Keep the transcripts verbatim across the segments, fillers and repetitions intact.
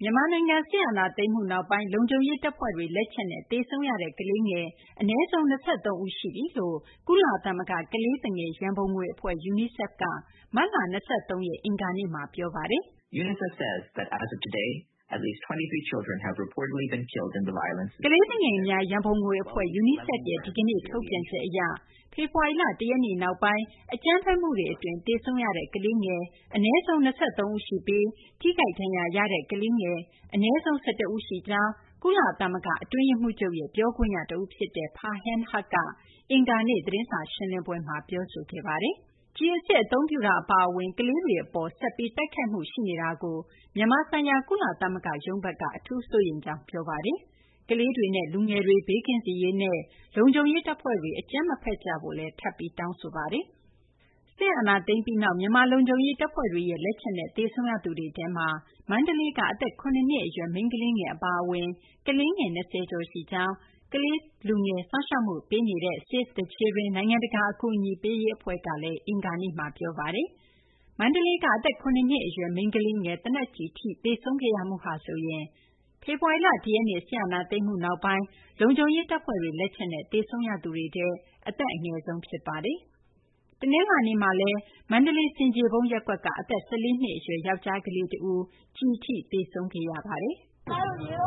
မြန်မာနိုင်ငံစစ်အာဏာသိမ်းမှုနောက်ပိုင်းလုံခြုံရေးတပ်ဖွဲ့တွေလက်ချက်နဲ့သေဆုံးရတဲ့ကလေးငယ်အနည်းဆုံး၂၃ဦးရှိပြီလို့ကုလသမဂ္ဂကလေးသူငယ်ရန်ပုံငွေအဖွဲ့ UNICEF ကမတ်လ၂၃ရက်အင်္ဂါနေ့မှာပြောပါတယ်။ UNICEF says that as of today, at least twenty-three children have reportedly been killed in the violence. ကလေးသူငယ်များရန်ပုံငွေအဖွဲ့ UNICEF ရဲ့ဒီကနေ့ထုတ်ပြန်ချက်အရဖေဖော်ဝါရီလ၁ရက်နေ့နောက်ပိုင်းအကြမ်းဖက်မှုတွေအတွင်းသေဆုံးရတဲ့ကလေးငယ်အနည်းဆုံး၂၃ဦးရှိပြီးထိခိုက်ဒဏ်ရာရတဲ့ကလေးငယ်အနည်းဆုံး၁၁ဦးရှိကြောင်းကုလသမဂ္ဂအတွင်းရေးမှူးချုပ်ရဲ့ပြောခွင့်ရတဦးဖြစ်တဲ့ Farhan Haq ကအင်္ဂါနေ့သတင်းစာရှင်းလင်းပွဲမှာပြောဆိုခဲ့ပါတယ်။ကျည်အစစ်အသုံးပြုတာအပါအဝင်ကလေးတွေအပေါ်ဆက်ပြီးတိုက်ခိုက်မှုရှိနေတာကိုမြန်မာဆိုင်ရာကုလသမဂ္ဂရုံးဘက်ကအထူးစိုးရိမ်ကြောင်းပြောပါတယ်။ကလေးတွေနဲ့လူငယ်တွေဘေးကင်းစေရေးနဲ့လုံခြုံရေးတပ်ဖွဲ့တွေအကြမ်းမဖက်ကြဖို့လည်းထပ်ပြီးတောင်းဆိုပါတယ်။စစ်အာဏာသိမ်းပြီးနောက်မြန်မာလုံခြုံရေးတပ်ဖွဲ့တွေရဲ့လက်ချက်နဲ့သေဆုံးရသူတွေထဲမှာမန္တလေးကအသက်၇နှစ်အရွယ်မိန်းကလေးငယ်အပါအဝင်ကလေးငယ်၂၀ကျော်ရှိကြောင်းကလေးလူငယ်စောင့်ရှောက်မှုပေးနေတဲ့ Save the Children နိုင်ငံတကာအကူအညီပေးရေးအဖွဲ့ကလည်းအင်္ဂါနေ့မှာပြောပါတယ်။မန္တလေးကအသက်၇နှစ်အရွယ်မိန်းကလေးငယ်သေနတ်ကျည်ထိသေဆုံးခဲ့ရမှုဟာဆိုရင်ဖေဖော်ဝါရီလ၁ရက်နေ့စစ်အာဏာသိမ်းမှုနောက်ပိုင်းလုံခြုံရေးတပ်ဖွဲ့တွေလက်ချက်နဲ့သေဆုံးရသူတွေထဲအသက်အငယ်ဆုံးဖြစ်ပါတယ်။တနင်္လာနေ့မှာလည်းမန္တလေးဆင်ခြေဖုံးရပ်ကွက်ကအသက်၁၄နှစ်အရွယ်ယောက်ျားကလေးတဦးကျည်ထိသေဆုံးခဲ့ရပါတယ်။ကျွန်တော်တို့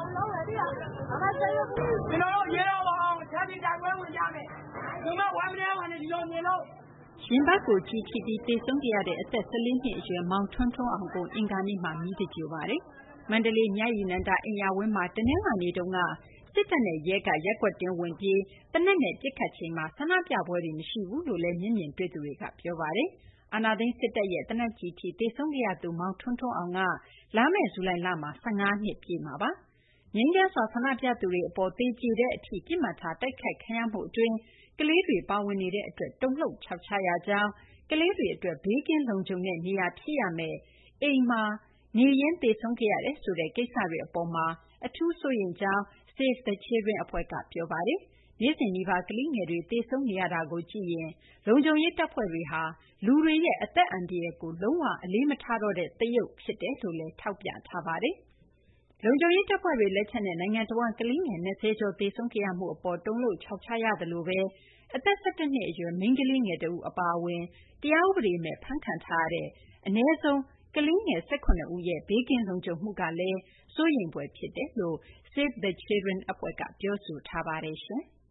ရေတော့မအောင်ချက်ပြီးတိုက်ပွဲဝင်ကြမယ်ဒီမှာဝမ်းမနေဝမ်းနေဒီလိုနေလို့ရင်ဘတ်ကိုကျည်ထိပြီးသေဆုံးခဲ့ရတဲ့အသက်၁၄နှစ်အရွယ်မောင်ထွန်းထွန်းအောင်ကိုအင်္ဂါနေ့မှာမြည်တကြိုပါတယ်။မန္တလေးမြရည်နန္ဒအိမ်ယာဝင်းမှာတနင်္လာနေ့တုန်းကစစ်တပ်နဲ့ရဲကရက်ကွက်တင်းဝင်ပြီးတနက်နဲ့ပစ်ခတ်ချိန်မှာဆန္ဒပြပွဲတွေမရှိဘူးလို့လည်းမျက်မြင်တွေ့သူတွေကပြောပါတယ်။အာဏာသိမ်းစစ်တပ်ရဲ့တနက်ကျည်ထိသေဆုံးခဲ့ရသူမောင်ထွန်းထွန်းအောင်ကလာမယ့်ဇူလိုင်လမှာ၁၅နှစ်ပြည့်မှာပါ။ငြိမ်းချမ်းစွာဆန္ဒပြသူတွေအပေါ်သေကျေတဲ့အထိပြစ်မှတ်ထားတိုက်ခိုက်ခံရမှုအတွင်းကလေးတွေပါဝင်နေတဲ့အတွက်တုန်လှုပ်ခြောက်ခြားရကြောင်းကလေးတွေအတွက်ဘေးကင်းလုံခြုံတဲ့နေရာဖြစ်ရမယ်အိမ်မှာနေရင်းသေဆုံးခဲ့ရတယ်ဆိုတဲ့ကိစ္စတွေအပေါ်မှာအထူးစိုးရိမ်ကြောင်း Save the Children အဖွဲ့ကပြောပါတယ်။နေ့စဉ်နီးပါးကလေးငယ်တွေသေဆုံးနေရတာကိုကြည့်ရင်လုံခြုံရေးတပ်ဖွဲ့တွေဟာလူတွေရဲ့အသက်အန္တရာယ်ကိုလုံးဝအလေးမထားတော့တဲ့သရုပ်ဖြစ်တယ်လို့လည်းထောက်ပြထားပါတယ်။လုံခြုံရေးတပ်ဖွဲ့တွေလက်ချက်နဲ့နိုင်ငံတော်ကလေးငယ်၂၀ကျော်သေဆုံးခဲ့ရမှုအပေါ်တုန်လှုပ်ခြောက်ခြားရသလိုပဲအသက်၁၁နှစ်အရွယ်မိန်းကလေးငယ်တဦးအပါအဝင်တရားဥပဒေမဲ့ဖမ်းခံထားရတဲ့အနည်းဆုံးကလေးငယ်၁၇ဦးရဲ့ဘေးကင်းလုံခြုံမှုကလည်းစိုးရိမ်ဖွယ်ဖြစ်တယ်လို့ Save the Children အဖွဲ့ကပြောဆိုထားပါတယ်ရှင်။